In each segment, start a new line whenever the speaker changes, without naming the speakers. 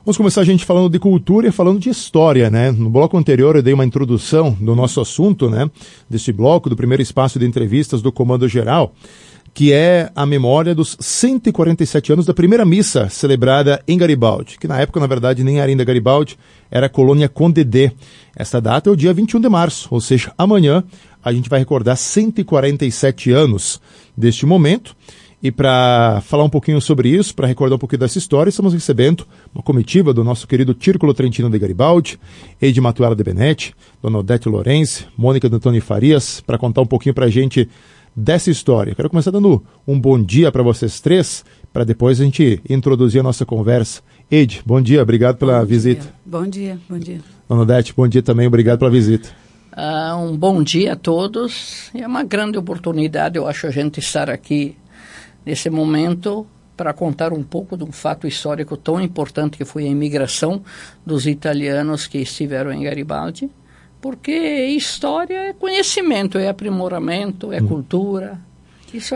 Vamos começar a gente falando de cultura e falando de história, né? No bloco anterior eu dei uma introdução do nosso assunto, né? Deste bloco, do primeiro espaço de entrevistas do Comando Geral, que é a memória dos 147 anos da primeira missa celebrada em Garibaldi, que na época, na verdade, nem era ainda Garibaldi, era a colônia Condé. Esta data é o dia 21 de março, ou seja, amanhã a gente vai recordar 147 anos deste momento. E para falar um pouquinho sobre isso, para recordar um pouquinho dessa história, estamos recebendo uma comitiva do nosso querido Círculo Trentino de Garibaldi, Eide Matuela de Benetti, Dona Odete Lourenço, Mônica D'Antoni Farias, para contar um pouquinho para a gente dessa história. Quero começar dando um bom dia para vocês três, para depois a gente introduzir a nossa conversa. Eide, bom dia, obrigado pela visita.
Bom dia, bom dia.
Dona Odete, bom dia também, obrigado pela visita.
Um bom dia a todos. É uma grande oportunidade, eu acho, a gente estar aqui nesse momento para contar um pouco de um fato histórico tão importante que foi a imigração dos italianos que estiveram em Garibaldi, porque história é conhecimento, é aprimoramento, é cultura. Isso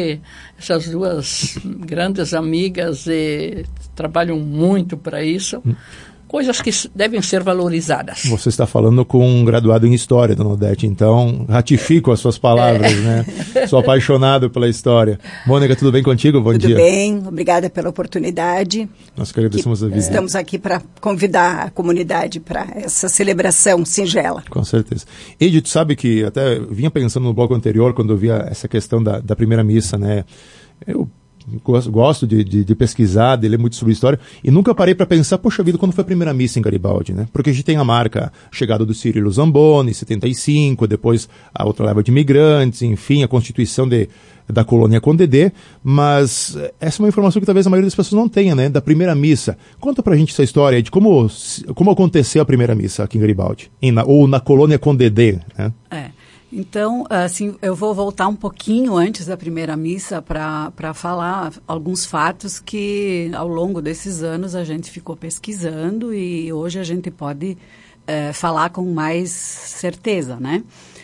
essas duas grandes amigas trabalham muito para isso. Coisas que devem ser valorizadas.
Você está falando com um graduado em História, Dona Odete, então ratifico as suas palavras, né? Sou apaixonado pela história. Mônica, tudo bem contigo? Bom dia.
Tudo bem, obrigada pela oportunidade.
Nós que agradecemos a visita.
Estamos aqui para convidar a comunidade para essa celebração singela.
Com certeza. Eide, tu sabe que até vinha pensando no bloco anterior, quando eu via essa questão da primeira missa, né? Eu gosto de pesquisar, de ler muito sobre história, e nunca parei para pensar, poxa vida, quando foi a primeira missa em Garibaldi, né? Porque a gente tem a marca, a chegada do Cirilo Zamboni, em 75, depois a outra leva de imigrantes, enfim, a constituição da colônia Condé, mas essa é uma informação que talvez a maioria das pessoas não tenha, né? Da primeira missa. Conta pra gente essa história de como aconteceu a primeira missa aqui em Garibaldi, ou na colônia Condé, né?
Então, assim, eu vou voltar um pouquinho antes da primeira missa para falar alguns fatos que, ao longo desses anos, a gente ficou pesquisando e hoje a gente pode falar com mais certeza, né?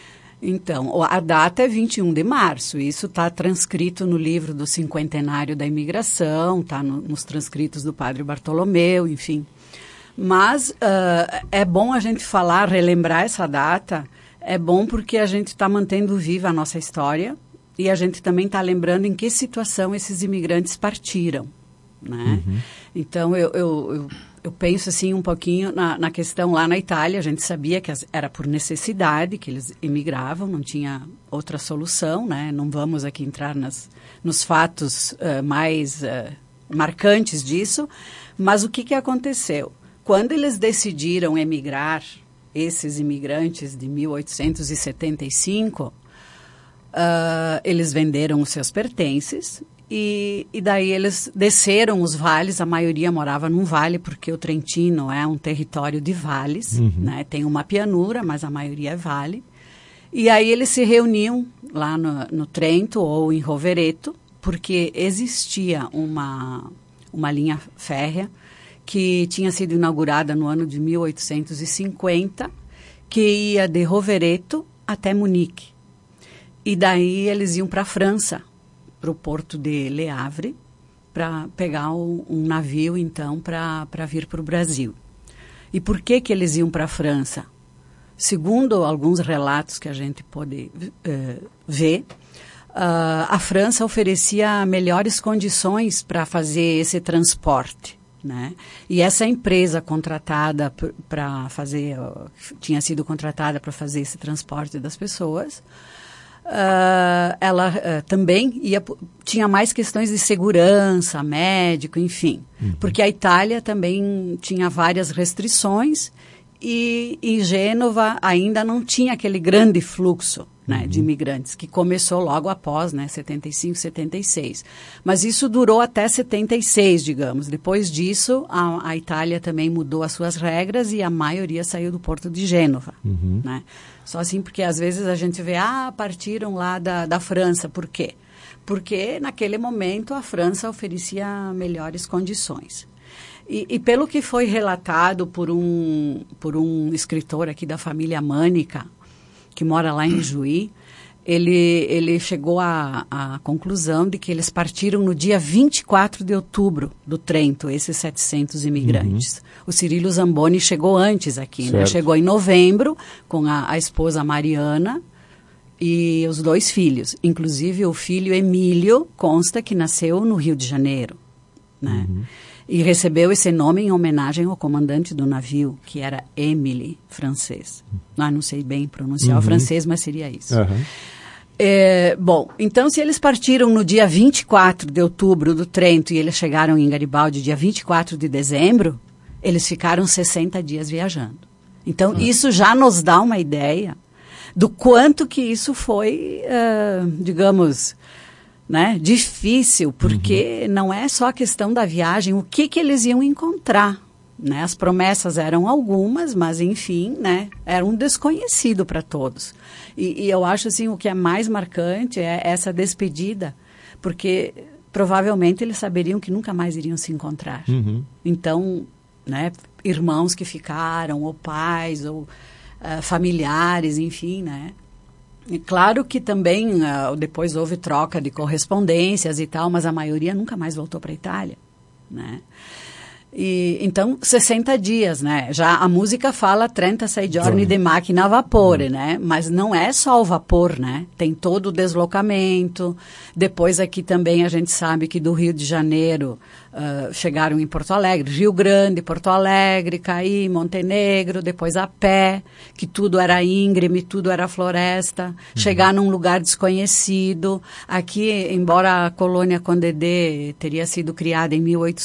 Então, a data é 21 de março, isso está transcrito no livro do Cinquentenário da Imigração, está nos transcritos do Padre Bartolomeu, enfim. Mas é bom a gente relembrar essa data. É bom porque a gente está mantendo viva a nossa história e a gente também está lembrando em que situação esses imigrantes partiram, né? Uhum. Então, eu penso assim um pouquinho na questão lá na Itália. A gente sabia que era por necessidade que eles imigravam, não tinha outra solução, né? Não vamos aqui entrar nos fatos mais marcantes disso, mas o que aconteceu? Quando eles decidiram emigrar, esses imigrantes de 1875, eles venderam os seus pertences e daí eles desceram os vales. A maioria morava num vale, porque o Trentino é um território de vales, né? Tem uma pianura, mas a maioria é vale. E aí eles se reuniam lá no Trento ou em Rovereto, porque existia uma linha férrea que tinha sido inaugurada no ano de 1850, que ia de Rovereto até Munique. E daí eles iam para a França, para o porto de Le Havre, para pegar um navio, então, para vir para o Brasil. E por que eles iam para a França? Segundo alguns relatos que a gente pode ver, a França oferecia melhores condições para fazer esse transporte, né? E essa empresa contratada para fazer, tinha sido contratada para fazer esse transporte das pessoas, ela também tinha mais questões de segurança, médico, enfim. Porque a Itália também tinha várias restrições e Gênova ainda não tinha aquele grande fluxo, né, de imigrantes, que começou logo após, né, 75, 76. Mas isso durou até 76, digamos. Depois disso, a Itália também mudou as suas regras e a maioria saiu do porto de Gênova, né? Só assim porque às vezes a gente vê, partiram lá da França. Por quê? Porque naquele momento a França oferecia melhores condições. E pelo que foi relatado por um escritor aqui da família Mânica, que mora lá em Juí, ele chegou à conclusão de que eles partiram no dia 24 de outubro do Trento, esses 700 imigrantes. O Cirilo Zamboni chegou antes aqui, né? Chegou em novembro com a esposa Mariana e os 2 filhos. Inclusive o filho Emílio consta que nasceu no Rio de Janeiro, né? E recebeu esse nome em homenagem ao comandante do navio, que era Émile, francês. Não sei bem pronunciar o francês, mas seria isso. Bom, então se eles partiram no dia 24 de outubro do Trento e eles chegaram em Garibaldi dia 24 de dezembro, eles ficaram 60 dias viajando. Então isso já nos dá uma ideia do quanto que isso foi, digamos, né, difícil, porque não é só a questão da viagem, o que eles iam encontrar, né? As promessas eram algumas, mas enfim, né, era um desconhecido para todos. E eu acho assim, o que é mais marcante é essa despedida, porque provavelmente eles saberiam que nunca mais iriam se encontrar. Então, né, irmãos que ficaram, ou pais, ou familiares, enfim, né? E claro que também depois houve troca de correspondências e tal, mas a maioria nunca mais voltou para a Itália, né? E, então, 60 dias, né? Já a música fala 36 giorni de macchina a vapore, né? Mas não é só o vapor, né? Tem todo o deslocamento. Depois aqui também a gente sabe que do Rio de Janeiro chegaram em Porto Alegre, Rio Grande, Porto Alegre, Caí, Montenegro, depois a pé, que tudo era íngreme, tudo era floresta. Chegar num lugar desconhecido. Aqui, embora a colônia Condé teria sido criada em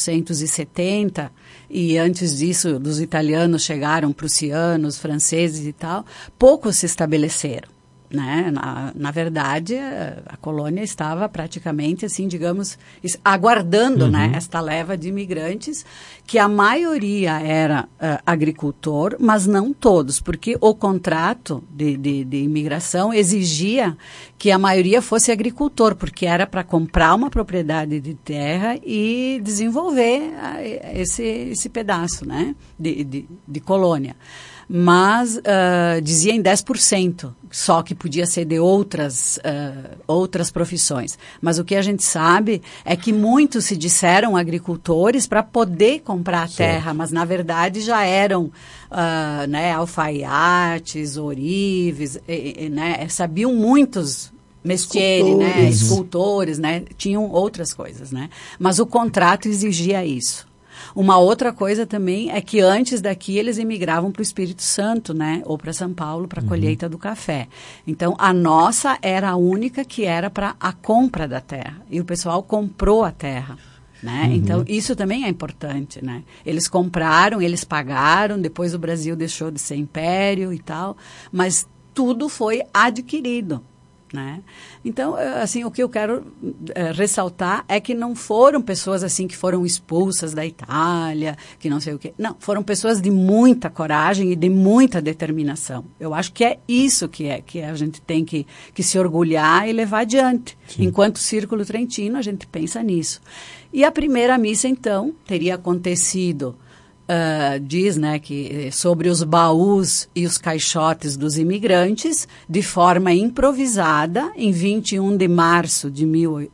1870, e antes disso, dos italianos chegaram prussianos, franceses e tal, poucos se estabeleceram, né? Na verdade, a colônia estava praticamente, assim, digamos, aguardando, né, esta leva de imigrantes, que a maioria era agricultor, mas não todos, porque o contrato de imigração exigia que a maioria fosse agricultor, porque era para comprar uma propriedade de terra e desenvolver esse pedaço, né, de colônia. Mas dizia em 10%, só que podia ser de outras profissões. Mas o que a gente sabe é que muitos se disseram agricultores para poder comprar a terra, mas na verdade já eram né, alfaiates, ourives, né, sabiam muitos mestieri, né, escultores, né, tinham outras coisas, né, mas o contrato exigia isso. Uma outra coisa também é que antes daqui eles emigravam para o Espírito Santo, né? Ou para São Paulo, para a colheita do café. Então, a nossa era a única que era para a compra da terra. E o pessoal comprou a terra, né? Então, isso também é importante, né? Eles compraram, eles pagaram, depois o Brasil deixou de ser império e tal, mas tudo foi adquirido, né? Então, assim, o que eu quero ressaltar é que não foram pessoas assim que foram expulsas da Itália, que não sei o quê. Não, foram pessoas de muita coragem e de muita determinação. Eu acho que é isso que a gente tem que se orgulhar e levar adiante. Sim. Enquanto Círculo Trentino, a gente pensa nisso. E a primeira missa, então, teria acontecido... diz, né, que sobre os baús e os caixotes dos imigrantes, de forma improvisada, em 21 de março de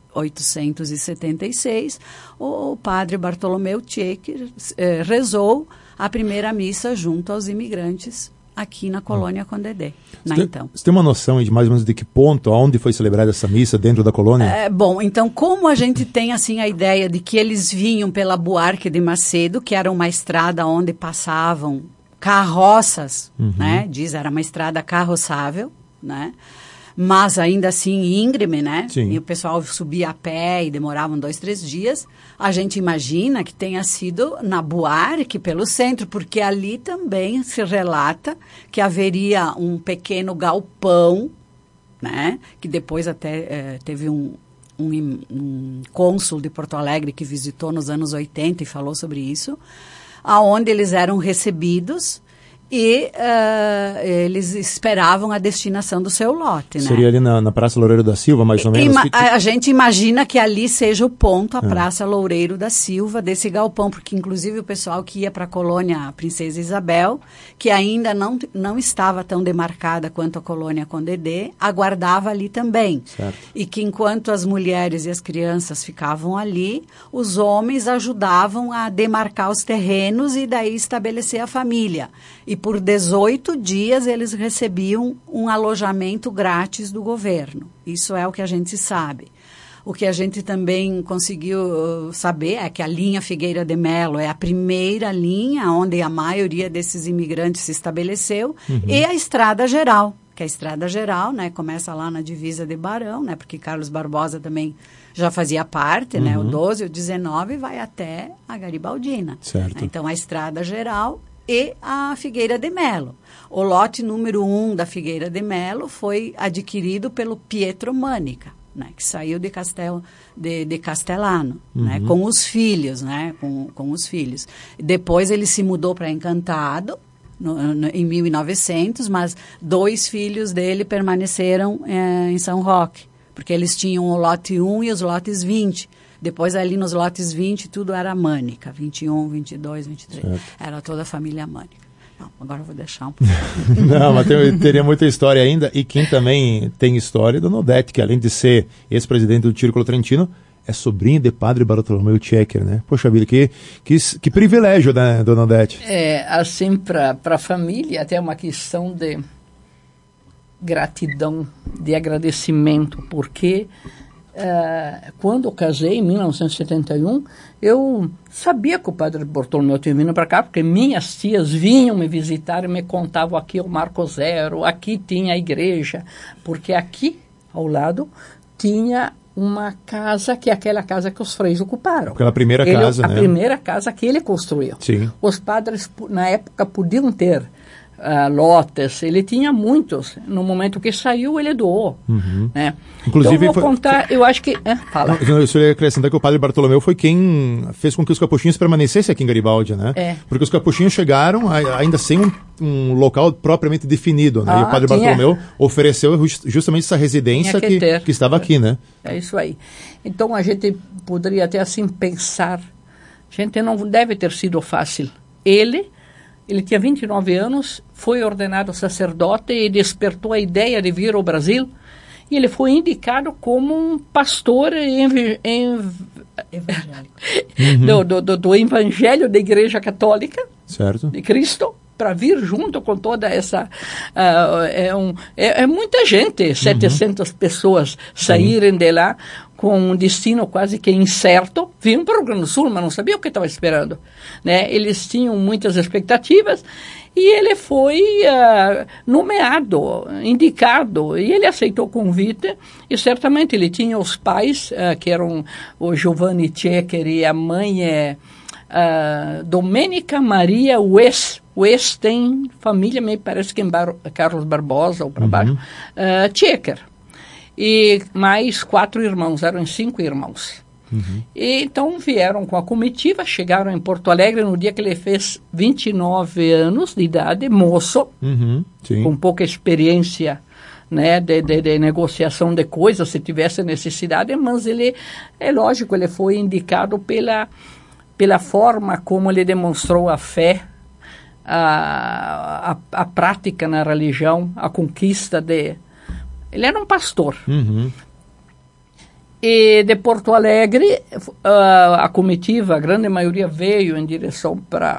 1876, o padre Bartolomeu Tieck rezou a primeira missa junto aos imigrantes aqui na colônia Condé. Então.
Você tem uma noção de mais ou menos de que ponto, aonde foi celebrada essa missa dentro da colônia?
Bom, então como a gente tem assim a ideia de que eles vinham pela Buarque de Macedo, que era uma estrada onde passavam carroças, né? Era uma estrada carroçável, né? Mas ainda assim íngreme, né? Sim. E o pessoal subia a pé e demoravam 2, 3 dias. A gente imagina que tenha sido na Buarque, pelo centro, porque ali também se relata que haveria um pequeno galpão, né? Que depois até teve um cônsul de Porto Alegre que visitou nos anos 80 e falou sobre isso, aonde eles eram recebidos. e eles esperavam a destinação do seu lote. Né?
Seria ali na Praça Loureiro da Silva, mais ou menos?
A gente imagina que ali seja o ponto, a Praça Loureiro da Silva, desse galpão, porque inclusive o pessoal que ia para a colônia Princesa Isabel, que ainda não estava tão demarcada quanto a colônia Condé, aguardava ali também.
Certo.
E que enquanto as mulheres e as crianças ficavam ali, os homens ajudavam a demarcar os terrenos e daí estabelecer a família. E por 18 dias eles recebiam um alojamento grátis do governo. Isso é o que a gente sabe. O que a gente também conseguiu saber é que a linha Figueira de Melo é a primeira linha onde a maioria desses imigrantes se estabeleceu, e a Estrada Geral, que a Estrada Geral, né, começa lá na divisa de Barão, né, porque Carlos Barbosa também já fazia parte, né, o 12, o 19 vai até a Garibaldina.
Certo.
Então, a Estrada Geral e a Figueira de Melo. O lote número 1 da Figueira de Melo foi adquirido pelo Pietro Mânica, né, que saiu de Castellano, né, com os filhos, né, com os filhos. Depois ele se mudou para Encantado, em 1900, mas 2 filhos dele permaneceram em São Roque, porque eles tinham o lote 1 e os lotes 20. Depois, ali nos lotes 20, tudo era Mânica, 21, 22, 23. Certo. Era toda a família Mânica. Não, agora eu vou deixar um pouco.
Não, mas teria muita história ainda. E quem também tem história é Dona Odete, que além de ser ex-presidente do Círculo Trentino, é sobrinha de Padre Bartolomeu Tchequer, né? Poxa vida, que privilégio, né, Dona Odete?
Assim, para a família, até uma questão de gratidão, de agradecimento, porque quando eu casei, em 1971, eu sabia que o Padre Bartolomeu tinha vindo para cá, porque minhas tias vinham me visitar e me contavam: aqui é o Marco Zero, aqui tinha a igreja, porque aqui, ao lado, tinha uma casa, que é aquela casa que os freis ocuparam.
Aquela primeira casa,
né? A primeira casa que ele construiu.
Sim.
Os padres, na época, podiam ter lotes, ele tinha muitos. No momento que saiu, ele doou. Né?
Inclusive,
então, vou contar, eu acho que... fala.
Eu só ia acrescentar que o Padre Bartolomeu foi quem fez com que os capuchinhos permanecessem aqui em Garibaldi, né? Porque os capuchinhos chegaram ainda sem um local propriamente definido, né? E o Padre Bartolomeu ofereceu justamente essa residência que estava aqui, né?
É isso aí. Então, a gente poderia até assim pensar, gente, não deve ter sido fácil. Ele tinha 29 anos, foi ordenado sacerdote e despertou a ideia de vir ao Brasil. E ele foi indicado como um pastor do Evangelho da Igreja Católica,
certo,
de Cristo, para vir junto com toda essa... muita gente, 700 pessoas saírem de lá com um destino quase que incerto, vinham para o Rio Grande do Sul, mas não sabiam o que estava esperando. Né? Eles tinham muitas expectativas e ele foi nomeado, indicado, e ele aceitou o convite, e certamente ele tinha os pais, que eram o Giovanni Tchequer e a mãe Domênica Maria West. West tem família, me parece que em Carlos Barbosa ou para baixo, Tchequer. E mais 4 irmãos, eram 5 irmãos. E então vieram com a comitiva, chegaram em Porto Alegre no dia que ele fez 29 anos de idade, moço, com pouca experiência, né, de negociação de coisas, se tivesse necessidade, mas ele, é lógico, ele foi indicado pela forma como ele demonstrou a fé, a prática na religião, a conquista de... Ele era um pastor. E de Porto Alegre, a comitiva, a grande maioria, veio em direção para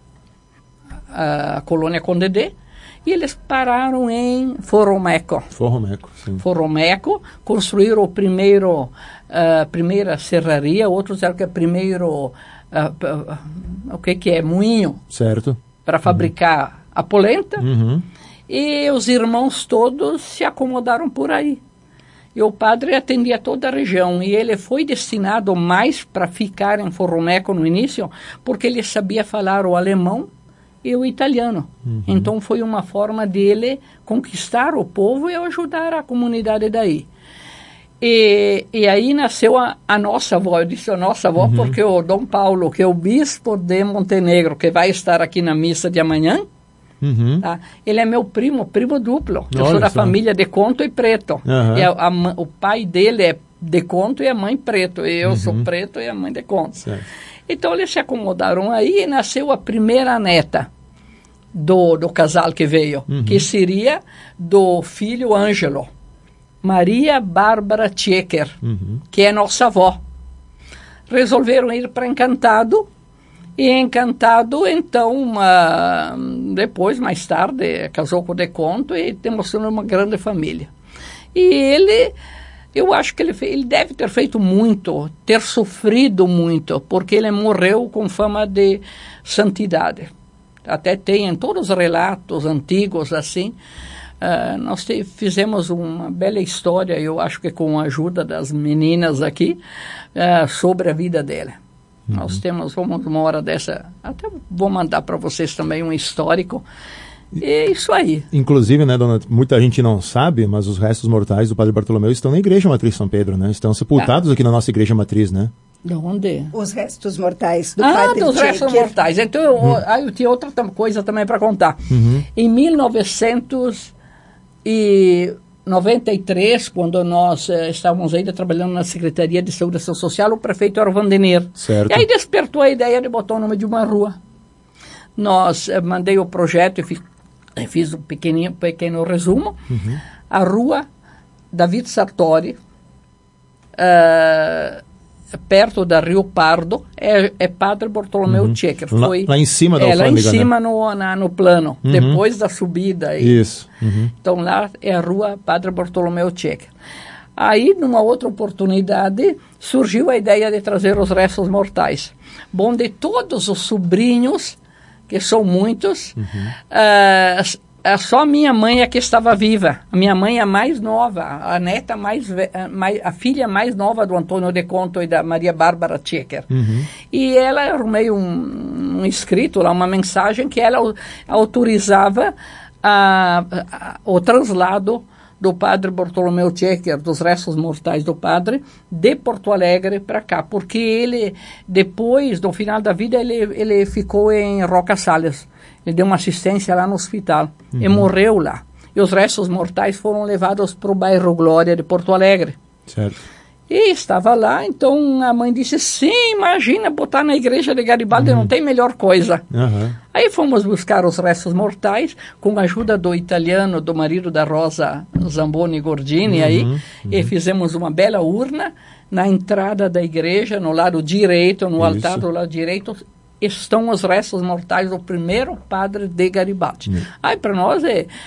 a colônia Condé, e eles pararam em Forromeco. Forromeco, construíram a primeira serraria, outros eram que primeiro, o que é, moinho.
Certo.
Para fabricar a polenta. E os irmãos todos se acomodaram por aí. E o padre atendia toda a região. E ele foi destinado mais para ficar em Forromeco no início, porque ele sabia falar o alemão e o italiano. Então foi uma forma dele conquistar o povo e ajudar a comunidade daí. E aí nasceu a nossa avó. Eu disse a nossa avó porque o Dom Paulo, que é o bispo de Montenegro, que vai estar aqui na missa de amanhã, Tá? Ele é meu primo duplo. Eu
Olha
sou da
só.
família de Conto e Preto.
Uhum.
E o pai dele é de Conto e a mãe Preto. E eu sou Preto e a mãe de Conto.
Certo.
Então eles se acomodaram aí e nasceu a primeira neta do casal que veio, que seria do filho Ângelo, Maria Bárbara Tchecker, que é nossa avó. Resolveram ir para Encantado, e Encantado, então, depois, mais tarde, casou com o de Conto e temos uma grande família. E ele, eu acho que ele deve ter feito muito, ter sofrido muito, porque ele morreu com fama de santidade. Até tem em todos os relatos antigos, assim, nós fizemos uma bela história, eu acho que com a ajuda das meninas aqui, sobre a vida dele. Nós temos, uma hora dessa, até vou mandar para vocês também um histórico. E é isso aí.
Inclusive, né, dona, muita gente não sabe, mas os restos mortais do Padre Bartolomeu estão na Igreja Matriz São Pedro, né? Estão sepultados aqui na nossa Igreja Matriz, né?
De onde?
Os restos mortais do Padre
dos restos
Tchecker.
mortais. Então, eu tinha outra coisa também para contar. Em 1993, quando nós estávamos ainda trabalhando na Secretaria de Saúde e Ação Social, o prefeito era o Vandenir.
Certo.
E aí despertou a ideia de botar o nome de uma rua. Nós mandei o projeto e fiz um pequeno resumo. A rua David Sartori, perto da Rio Pardo, é Padre Bartolomeu Tchecker.
Lá em cima da
alfândega,
lá em
cima, né? no plano, depois da subida.
Isso.
Então lá é a rua Padre Bartolomeu Tchecker. Aí, numa outra oportunidade, surgiu a ideia de trazer os restos mortais. Bom, de todos os sobrinhos, que são muitos, só a minha mãe é que estava viva. A minha mãe é a mais nova, a neta a filha mais nova do Antônio de Conto e da Maria Bárbara Tchecker. E ela arrumei um escrito lá, uma mensagem que ela autorizava o traslado do Padre Bartolomeu Tchecker, dos restos mortais do padre, de Porto Alegre para cá, porque ele, depois, no final da vida, ele ficou em Roca Salles. Ele deu uma assistência lá no hospital e morreu lá. E os restos mortais foram levados para o bairro Glória de Porto Alegre.
Certo.
E estava lá, então a mãe disse, sim, imagina botar na igreja de Garibaldi, não tem melhor coisa. Aí fomos buscar os restos mortais, com a ajuda do italiano, do marido da Rosa Zamboni Gordini, e fizemos uma bela urna na entrada da igreja, no lado direito, no altar do lado direito, estão os restos mortais do primeiro padre de Garibaldi. Aí para nós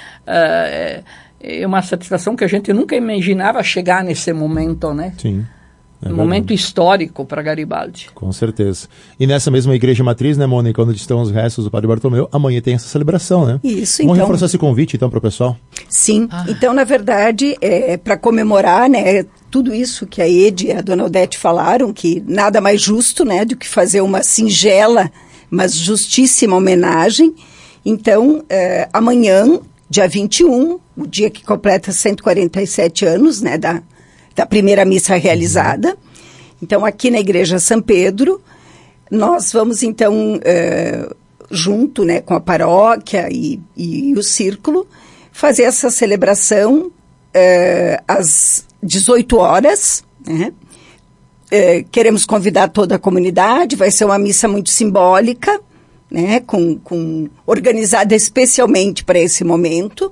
é uma satisfação que a gente nunca imaginava chegar nesse momento, né?
Sim.
Um momento histórico para Garibaldi.
Com certeza. E nessa mesma Igreja Matriz, né, Mônica, onde estão os restos do Padre Bartolomeu, amanhã tem essa celebração, né?
Isso,
Vamos
então.
reforçar esse convite, então, para o pessoal?
Sim. Então, na verdade, para comemorar, né, tudo isso que a Ede e a Dona Odete falaram, que nada mais justo, né, do que fazer uma singela, mas justíssima homenagem. Então, amanhã, dia 21, o dia que completa 147 anos, né, da primeira missa realizada. Então, aqui na Igreja São Pedro, nós vamos, então, junto, né, com a paróquia e o círculo, fazer essa celebração às 18 horas, né? Queremos convidar toda a comunidade, vai ser uma missa muito simbólica, né, organizada especialmente para esse momento.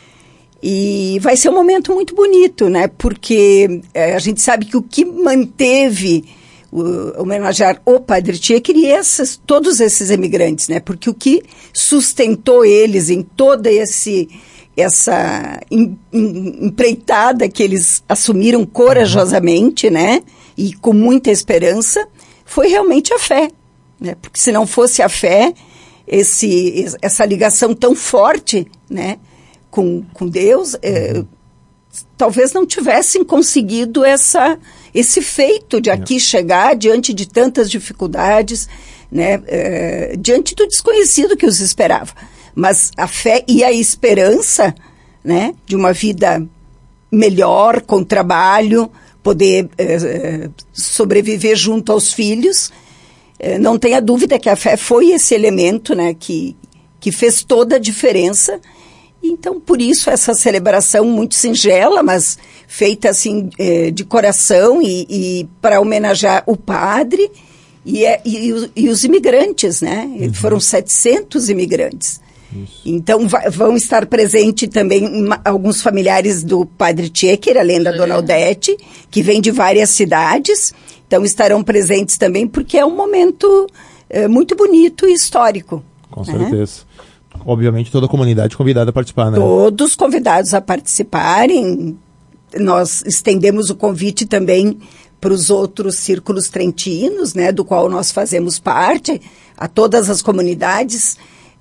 E vai ser um momento muito bonito, né? Porque a gente sabe que o que manteve homenagear o Padre Tchecker e todos esses emigrantes, né? Porque o que sustentou eles em toda essa empreitada que eles assumiram corajosamente, né? E com muita esperança, foi realmente a fé, né? Porque se não fosse a fé, essa ligação tão forte, né, com Deus, talvez não tivessem conseguido esse feito de aqui chegar diante de tantas dificuldades, né, diante do desconhecido que os esperava. Mas a fé e a esperança, né, de uma vida melhor, com trabalho, poder sobreviver junto aos filhos, não tenha dúvida que a fé foi esse elemento, né, que que fez toda a diferença. Então, por isso, essa celebração muito singela, mas feita assim de coração e para homenagear o padre e os imigrantes, né? Foram 700 imigrantes. Isso. Então, vão estar presentes também alguns familiares do padre Tchequer, além da Dona Odete, que vem de várias cidades. Então, estarão presentes também, porque é um momento muito bonito e histórico.
Com certeza. Obviamente, toda a comunidade convidada a participar, né?
Todos convidados a participarem. Nós estendemos o convite também para os outros círculos trentinos, né, do qual nós fazemos parte, a todas as comunidades.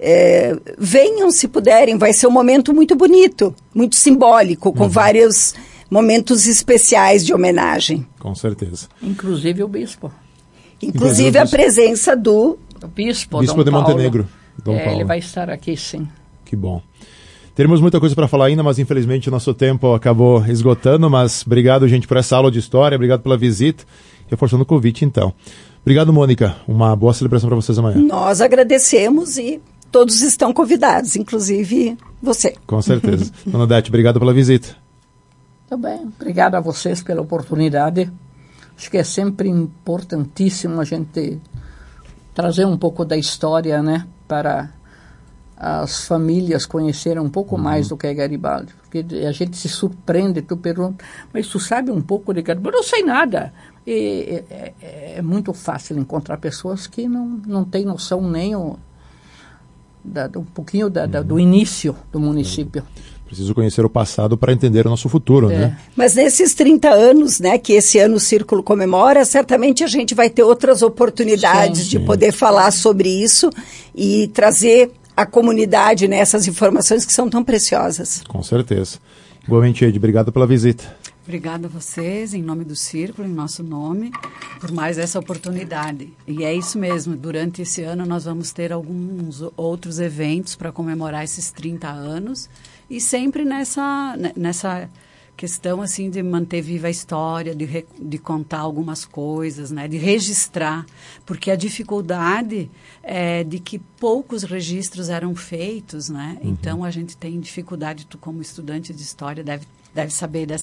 Venham se puderem, vai ser um momento muito bonito, muito simbólico, com vários momentos especiais de homenagem.
Com certeza.
Inclusive o bispo.
Inclusive a presença do
bispo
de Montenegro. Dom Paulo.
Ele vai estar aqui, sim.
Que bom. Teremos muita coisa para falar ainda, mas infelizmente o nosso tempo acabou esgotando, mas obrigado, gente, por essa aula de história, obrigado pela visita, reforçando o convite, então. Obrigado, Mônica. Uma boa celebração para vocês amanhã.
Nós agradecemos e todos estão convidados, inclusive você.
Com certeza. Dona Odete, obrigado pela visita.
Também. Obrigado a vocês pela oportunidade. Acho que é sempre importantíssimo a gente trazer um pouco da história, né, para as famílias conhecerem um pouco mais do que é Garibaldi. Porque a gente se surpreende, tu pergunta, mas tu sabe um pouco de Garibaldi? Eu não sei nada. É muito fácil encontrar pessoas que não têm noção nem um pouquinho do início do município.
Preciso conhecer o passado para entender o nosso futuro, né?
Mas nesses 30 anos, né, que esse ano o Círculo comemora, certamente a gente vai ter outras oportunidades de poder falar sobre isso e trazer à comunidade, né, essas informações que são tão preciosas.
Com certeza. Igualmente, Ed, obrigado pela visita.
Obrigada a vocês, em nome do Círculo, em nosso nome, por mais essa oportunidade. E é isso mesmo, durante esse ano nós vamos ter alguns outros eventos para comemorar esses 30 anos e sempre nessa questão assim de manter viva a história, de contar algumas coisas, né, de registrar, porque a dificuldade é de que poucos registros eram feitos, né? Então a gente tem dificuldade, tu como estudante de história deve saber dessa